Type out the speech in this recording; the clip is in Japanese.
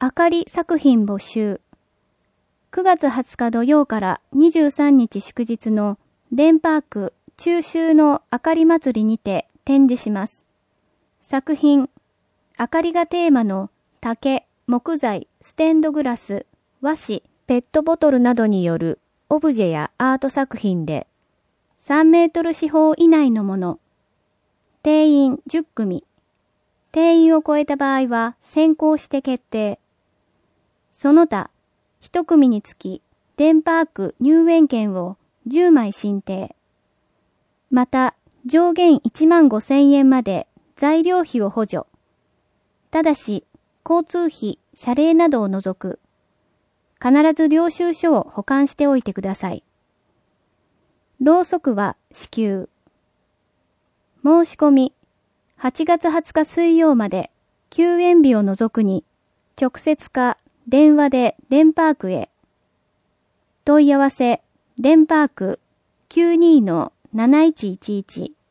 あかり作品募集。9月20日土曜から23日祝日のデンパーク中秋のあかり祭りにて展示します。作品、あかりがテーマの竹、木材、ステンドグラス、和紙、ペットボトルなどによるオブジェやアート作品で、3メートル四方以内のもの、定員10組、定員を超えた場合は先行して決定。その他、1組につき、デンパーク入園券を10枚申請。また、上限15,000円まで材料費を補助。ただし、交通費、謝礼などを除く。必ず領収書を保管しておいてください。ろうそくは支給。申し込み、8月20日水曜まで、休園日を除くに、直接か電話でデンパークへ。問い合わせ、デンパーク 92-7111